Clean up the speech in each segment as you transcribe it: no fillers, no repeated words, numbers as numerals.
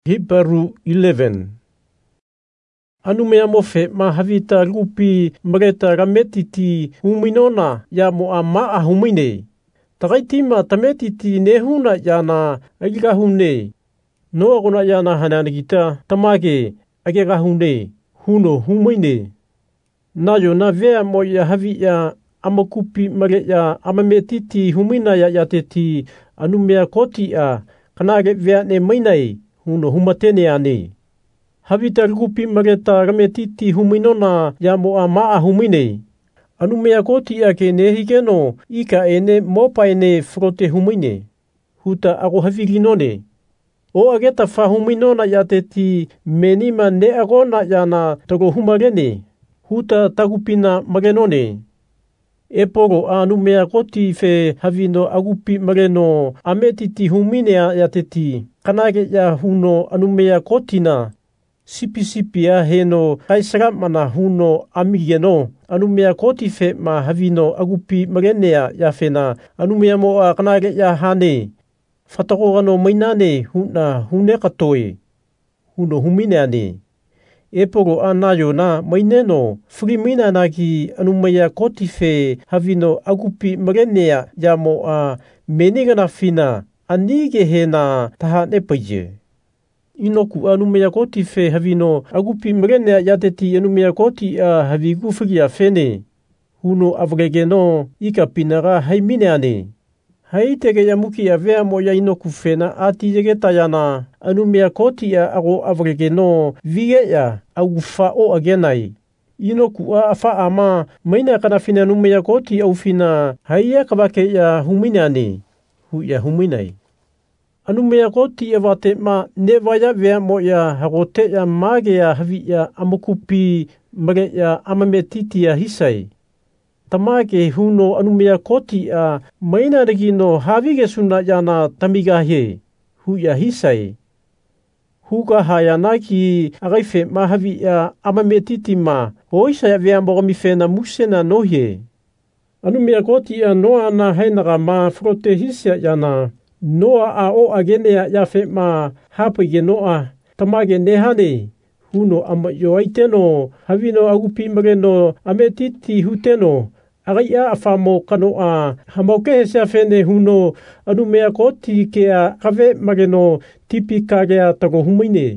Hebrew 11. Anu mea mofe ma havita lupi mreta rametiti huminona ya moa maa humine. Takaitima tametiti nehuna yana agirahune. No agona yana hananagita tamage agirahune. Huno humine. Nayo na vea moya havia amakupi mareya amametiti humina ya yateti anu mea kotia kanage vea ne mainai. Huno humatene ane. Havita lupi mareta rametiti huminona ya moa maa humine. Anu mea koti ake nehigeno ika ene mopa ene frote humine. Huta ako haviginone. O ageta fa huminona ya teti menima ne agona yana tago humarene. Huta tagupina magenone. Eporo anu mea koti fe havino agupi mareno ametiti humine ya teti. Kanage ya huno anu mea kotina. Sipi ya heno kaisaramana huno amigeno. Anu mea koti fe ma havino agupi marenea ya fena. Anu mea moa kanage ya hane. Fatako ano mainane huna hune katoe. Huno humine ane. Eporo anayo na maineno frimina naki anu mea koti fe havino agupi marenea ya moa menigana fina. Anige hena taha nepaye. Inoku anu mea koti fe havino agupi mrenea yateti anu mea koti havigu friya fene. Huno avregeno ika pinara haimine ane. Haitege ya muki ya vea moya inoku fena ati yegetayana anu mea koti ago avregeno vige ya agufa o agenai. Inoku afa ama maina kana fina anu mea koti au fina haiya kabake ya humine ane. Huya huminai. Anu mea koti evate ma nevaya vea moya hagote ya mage ya havi ya amukupi mre ya amametiti ya hisai. Tamage huno anu mea koti maina regino havige suna yana tamigahe. Huya hisai. Huga hayanaki agaife ma havi ya amametiti ma. Hoisa ya vea mogamifena musena nohe. Anu mea koti noa na hainaga ma frote hisia yana. Noa o agenea ya fe ma hapu genoa tamage nehane. Huno ama yoaiteno havino agupi mareno ametiti huteno. Agai afamo kanoa hamauke hesea fene huno anu mea koti kea kave mareno tipi kagea tago humine.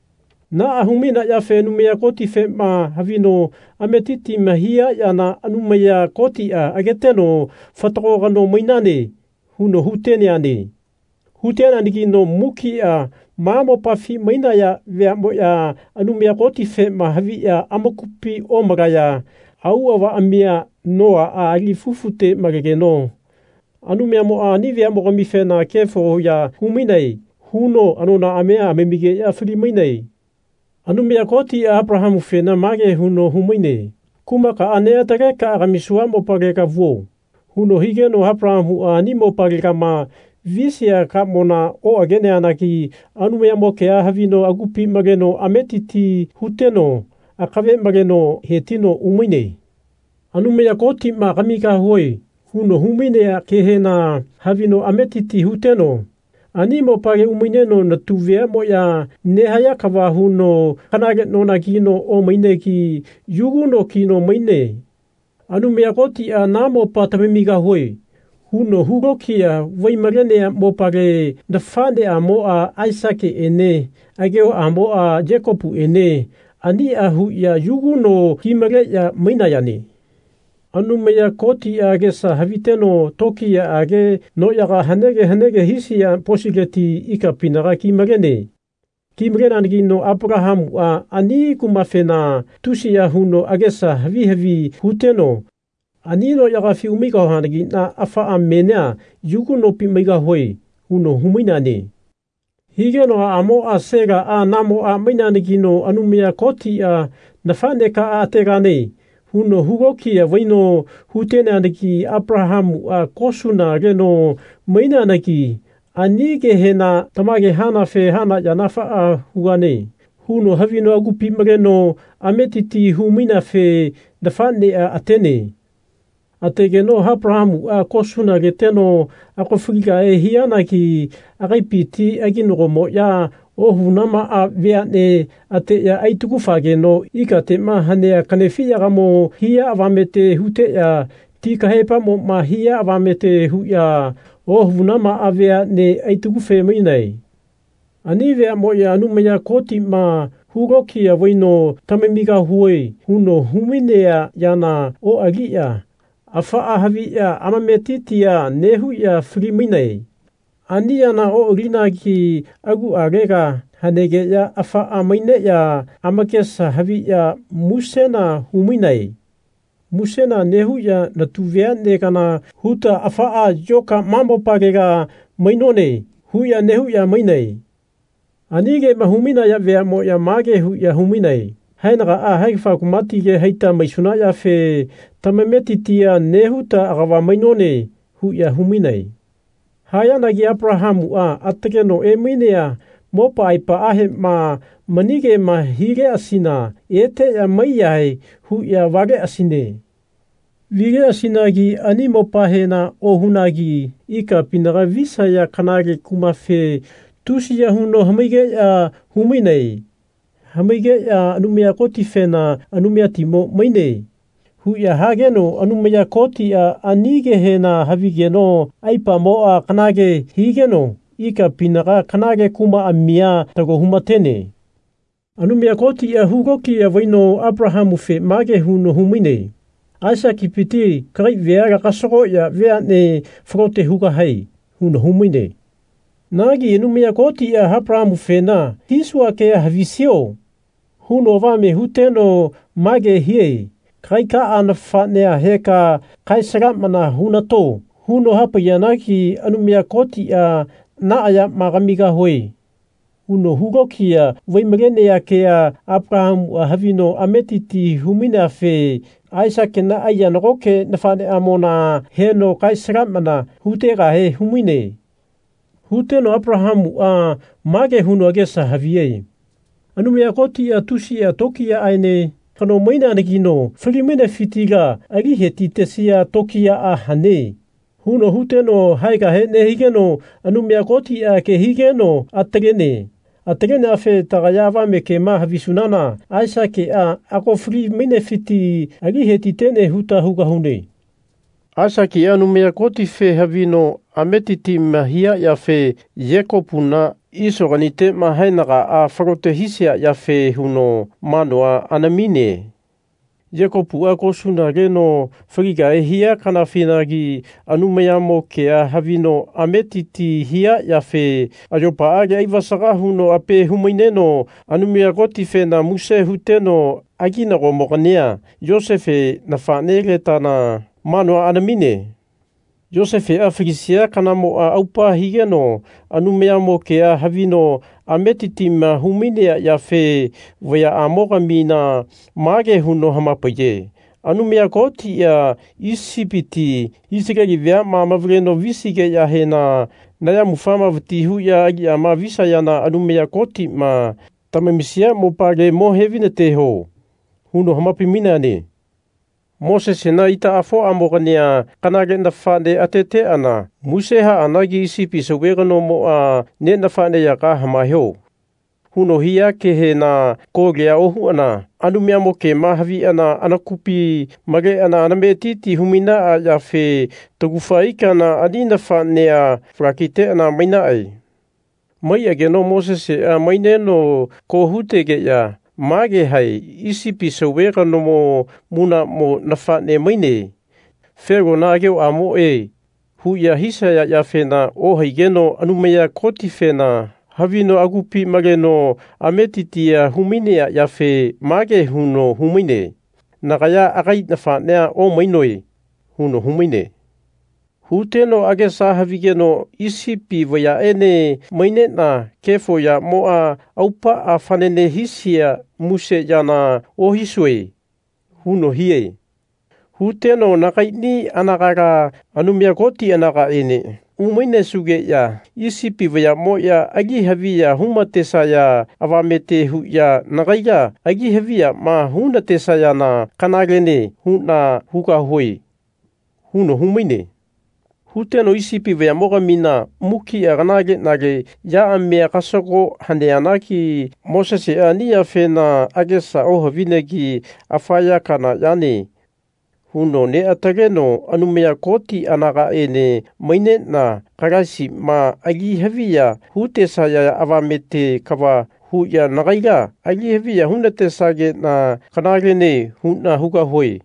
Na ahumina ya fe anu mea koti fe ma havino ametiti mahia yana anu mea koti ageteno fatako gano mainane. Huno hutene ane. Hutene aniki no muki mamo pafi maina ya vea moya anu mea koti fe ma havi amakupi omagaya. Au awa amia noa agifufute magageno. Anu mea moa ni vea mogami fe na kefo ya huminai. Huno anu na amea amemige ya fri mainai. Anu mea koti Abrahamu fe na mage huno humine. Kumaka anea tareka agamisua mo pareka vuo. Huno higeno Abrahamu animo pareka ma visia kamona o agene anaki anu mea mokea havino agupi mageno ametiti huteno akave mageno hetino umine. Anu mea koti ma kamika hoi. Huno humine kehena havino ametiti huteno. Animo pare umineno na tuvea moya nehaya kawa huno kanage nona kino o maine ki yuguno kino maine. Anu mea koti namo pa tamemiga hoi. Huno hugokia waimarenea mo pare na fane moa Isaac ene. Ageo moa Jacobu ene. Ani hu ya yuguno kimare ya mainayane. Anu mea koti agesa haviteno toki age no yaga hanege hisi ya posigeti ika pinara kimarene. Kimarena nigino Abraham ani kumafena tusi ya huno agesa havi huteno. Ani no yaga fi umiga hanagi na afa amenea yugu no pimiga hoi huno huminane. Higeno amo sega namo maina nigino anu mea koti nafane ka ategane. Huno hugokia waino hutene anaki Abraham kosuna geno maina anaki anige hena tamage hana fe hana yanafa huane. Huno havino agupi mageno ametiti humina fe dafane atene. Ategeno Abraham kosuna geteno akofriga hiana ki agipiti aginomo ya O hunama a veane ate ya aituku no ika te mahanea kanewhia mo hia avamete hute ya tika hepa mo ma hia avamete hu ya o hunama a veane aituku minei. Ani vea mo ya anumaya koti ma huroki ya waino tamemiga huoi huno huminea yana o agia. Afa a havi ya amametiti ya nehu ya friminei. Ani yana o rina ki agu arega hanege ya afa a maine ya amakesa havi ya musena huminei. Musena nehu ya natuvea negana huta afa a joka mamopagega mainone hu ya nehu ya mainei. Anige mahumina ya vea mo ya mage hu ya huminei. Hainaga a haifa kumati ge heita maisuna ya fe tamemetitia nehuta agawa mainone hu ya huminei. Haya nagi Abrahamu a atake no minea mopa aipa ahe ma manige ma hige asina ete ya maiyai hu ya wage asine. Vige asinagi ani mopa hena o hunagi ika pinaga visa ya kanage kumafe tusi ya huno hamige ya huminei. Hamige ya anumia koti fena anumia timo maine. Hu ya hageno anumia koti ya anige hena havigeno aipa moa kanage higeno ika pinaga kanage kuma amia tago humatene. Anumia koti ya hugoki ya waino Abrahamu fe mage huno humine. Asa kipiti kai vea kasoko ya vea ne frote huga hai huno humine. Nagi anumia koti ya Abrahamu fe na hisua ke havisio. Huno vame huteno mage hiei. Kai ka ana whanea heka kai saramana hunato. Huno hapa yanaki anumia koti ya na aya magamiga hoi. Huno hugoki ya waimagene ya kea Abraham havino ametiti humina fe. Aisa kena aya naroke na whane amona heno kai saramana hutega he humine. Huteno Abrahamu mage huno agesa haviei. Anumia koti ya tusi ya toki ya aine. Kano maina anagino, whirimine fitiga, agi he titesia tokia a hane. Huno huteno haiga he ne higeno, anumia koti a ke higeno atagene. Atagene afe tagayawa me ke maha visunana, aisa ke ako whirimine fiti, agi he titene huta huga hune. Aisa ke anumia koti fe havino, ametiti mahia ya fe yekopuna, iso ganite mahainaga a whakotehisia ya fe huno manoa anamine. Yekopu a kosuna reno whakiga e hia kana whinagi anumea mo ke a havino ametiti hia ya fe ajopa age aiwasaga huno ape humaineno anumea goti fe na muse huteno agina go mokanea Josefe na whanere tana manoa anamine. Josefe a whikisia kana mo a aupa higeno anumea mo ke a havino ametiti ma huminea ya fe wea a mogamina mage huno hamapaye. Anumea koti ya isipiti isigari vea ma mavreno visige ya hena na ya mufama vatihu ya agi a ma visa ya na anumea koti ma tamamisia mo pare mo hevine teho. Huno hamapimina ne. Moses na ita afo amoganea kanage na whane atete ana. Museha anagi isipi sa wegano mo a ne na whane ya ka hamaheo. Huno hia ke he na kogea ohu ana. Anumea mo ke mahavi ana anakupi mage ana anametiti humina a ya fe tagufaika na anina whanea wrakite ana maina ai. Mai ageno Moses a maineno ko hutege ya. Mage hai isipi sa wegano mo muna mo na whane maine. Fero na ageo amo e. Hu ya hisa ya fena o haigeno anumea koti fena. Havino agupi mageno ametitia huminea ya fe mage huno humine. Nakaya agai na whanea o mainoi huno humine. Huteno agesa havigeno isipi vaya ene maine na kefo ya moa aupa a whanene hisia muse yana o hisue. Huno hie. Huteno nakaini anakara anumia koti anaka ene. Umaine suge ya isipi vaya moa agi havia humatesa ya avamete hu ya nakaya agi havia ma hunatesa ya na kanagene huna huka hui. Huno humine. Huteno isipi vea moga mina muki aganage nage ya amea kasoko haneanaki Moses ania fena agesa oha vinegi afaya kana yani. Huno ne atageno anumea koti anaga ene maine na karasi ma agi havia hute saya avamete kawa huya nagaiga agi havia hunate sage na kanagene huna huga hoi.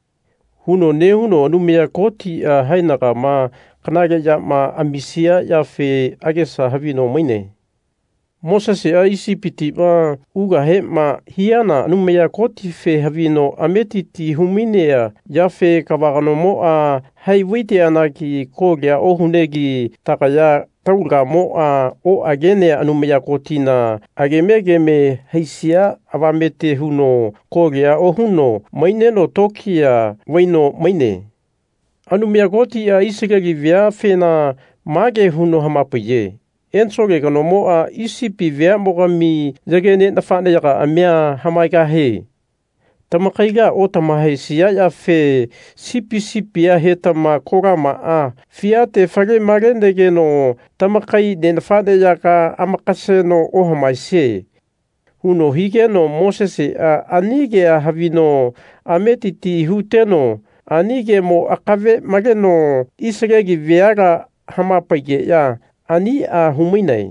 Huno anumea koti hainaga ma kanage ya ma amisia ya fe agesa havino maine. Moses isipiti ma uga he ma hiana anumea koti fe havino ametiti huminea ya fe kawagano moa haiwite anaki kogia ohunegi takaya taura moa o agene anumea kotina agemegeme heisia avamete huno kogia ohuno maineno tokia waino maine. Anumea koti Israeli vea fena mage huno hamapuye. Ensoge kano moa isipi vea mogami jagene nafane yaga amea hamaiga he. Tamakaiga o tamahe siya ya fe sipi ya he tama korama fiate fage marendege no tamakai de nafane yaga amakase no o hamaise. Huno hige no Moses anige havino ametiti huteno anige mo akave mageno Israeli veaga hamapaige ya. Ani huminai.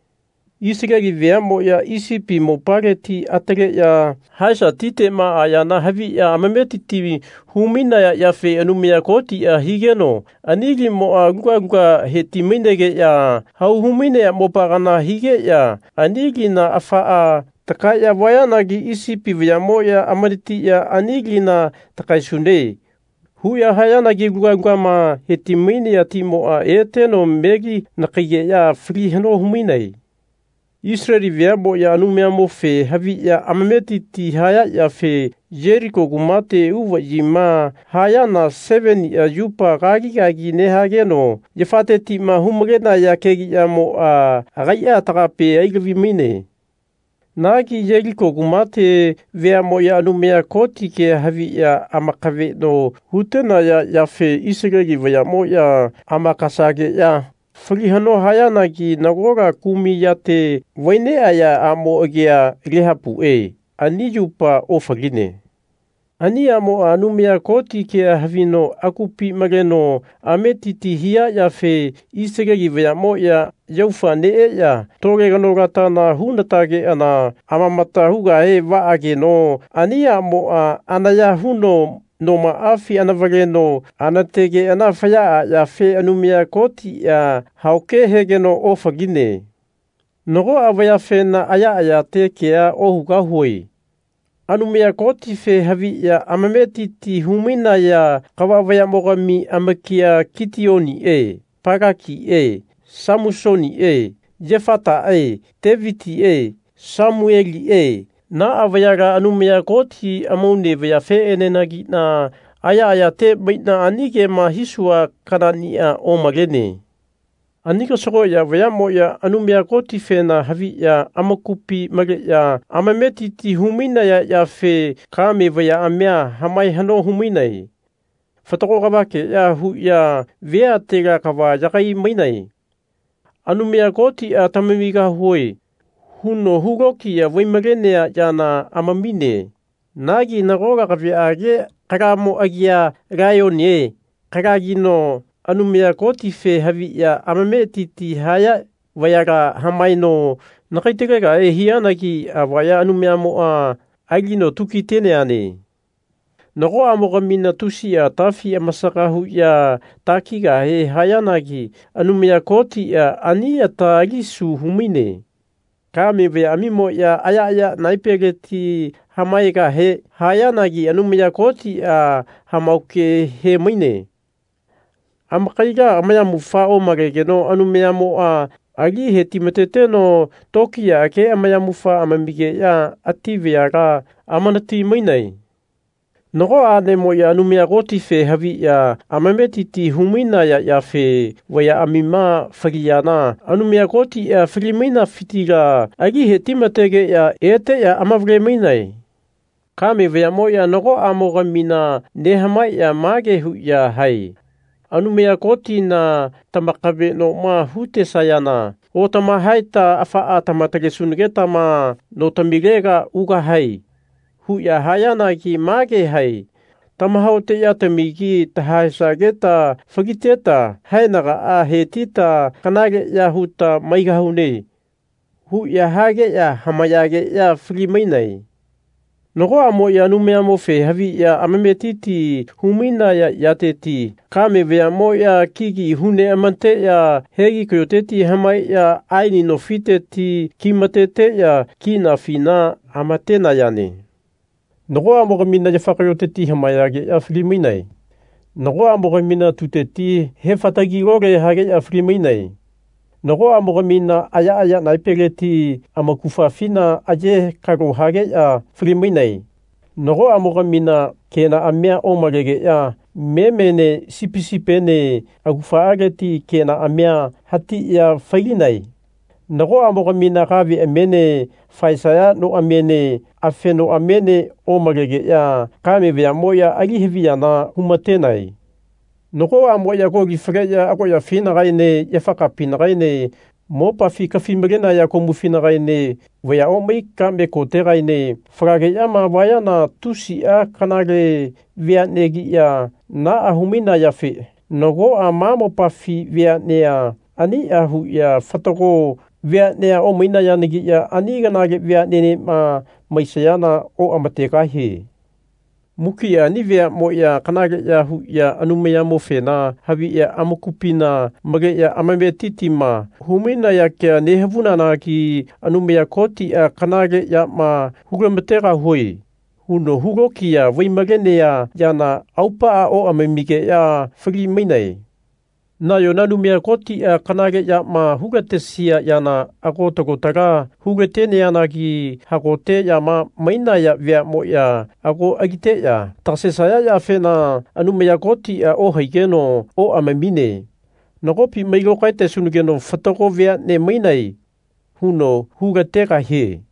Israeli vea mo ya isipi mo pareti atere ya haisa tite ma ayana havi ya amametiti humina ya fe anumea koti higeno. Anigi mo guga heti mindege ya hau humine ya mo parana hige ya. Anigi na afa takaya wayanagi isipi vea mo ya amariti ya anigi na takaisunde. Huya hayana giguga ma hetimini ya timo eteno megi nakige ya friheno huminai. Israeli viabo ya anumea mo fe havi ya amametiti haya ya fe Jericho gumate uwa jima haya na 7 ya yupa gagi nehageno yefate tima humrena ya kegi ya mo agaya takape aigavimine. Nagi Jericho gumate vea mo ya anumea koti ke havi ya amakave no hutena ya fe Israeli vea mo ya amakasage ya frihano haya nagi nagoga kumi yate waine ya amo agia rehapu ani yupa ofagine. Ani amo anumea koti ke havino akupi mageno ametiti hia ya fe Israeli vea mo ya yaufa ya toge gano gatana hunatage ana amamata huga vaage no ani amo anaya huno no maafi anavageno anatege anafaya ya fe anumea koti ya hauke hegeno ofagine. Nogo avaya fe na aya tekea ohuga hui. Anumea koti fe havi ya amametiti humina ya kawavaya mogami amakia Kitioni Pagaki Samusoni Jefata Teviti Samueli na avayaga anumea koti amone vaya fe enenagi na aya te baina anige mahisua kanania o magene. Anika soko ya vaya mo ya anumea koti fe na havi ya amakupi mage ya amametiti humina ya fe kame vaya amea hamai hano huminai. Fatoko kabake ya hu ya vea tega kawa yakai mainai. Anumea koti tamamiga hoi. Huno hugoki ya waimagene ya na amamine. Nagi nagoga kavi age karamo agia rayone. Karagino anumea koti fe havi ya amametiti haya vayaga hamaino nakaitega hianagi vaya anumea mo agino tukitene ane. Nago amogamina tusi tafi masakahu ya takiga hayanagi anumea koti ania tagisu humine. Kame vea amimo ya aya naipegeti hamaiga hayanagi anumea koti hamauke maine. Amakaiga amaya mufao magegeno anumea mo agi hetimetete no tokia ke amaya mufa amamige ya ativeaga amanati mainai. Nogo ane mo ya anumea koti fe havi ya amametiti humina ya fe waya amima fagiana anumea koti filimina fitiga agi hetimetege ya ete ya amavre mainai. Kame vea mo ya nogo amogamina nehama ya mage hu ya hai. Anumea koti na tamakave no ma hute sayana. O tamahaita afaa tamatresunegeta ma no tamirega uga hai. Huya hayana ki mage hai. Tamahaute ya tamiki tahasageta fagiteta hainaga a hetita kanage ya huta maigahune. Huya hage ya hamayage ya frimainai. Nogo amo ya numea mofe havi ya amametiti humina ya yateti. Kame vea mo ya kiki hune amante ya hegi koyoteti hamai ya aini no fiteti kimatete ya kina fina amatena yani. Nogo amo kamina ya fakayoteti hamayage ya frimainai. Nogo amo kamina tuteti hefatagirore hage ya frimainai. Nogo amo kamina aya naipeleti amakufa fina aje karo hage ya frimainai. Nogo amo kamina kena amea omarege ya memene sipisipene akufa ageti kena amea hati ya failinai. Nogo amo kamina kavi amene faisaya no amene afeno amene omarege ya kame vea moya aliheviya na humatenai. Nogo amo ya gogi freya ako ya fina gaine ya fakapina gaine mopa fika fimrena ya komufina gaine vea omei kame kote gaine frage ya mawaya na tusi a kanare vea negi ya na ahumina ya fe. Nogo amamo pafi vea nea ani ahu ya fatago vea nea omeina ya negi ya ani ganage vea nene ma maisayana o amatekahe. Muki ya nivea mo ya kanage ya hu ya anumea mofe na havi ya amakupina mage ya amametiti ma humina ya kia nehavuna na ki anumea koti ya kanage ya ma hugamatera hui. Huno hugoki ya waimagene ya na aupa o amamige ya frimainai. Na yo nanumea koti ya kanage ya ma hugatesia ya na agotagotara hugatene ya na ki hagote ya ma maina ya vea mo ya ago agite ya. Tasesaya ya fena anumea koti ya o haigeno o amamine. Nagopi maigo kaite sunugeno fatago vea ne mainai. Huno hugatera he.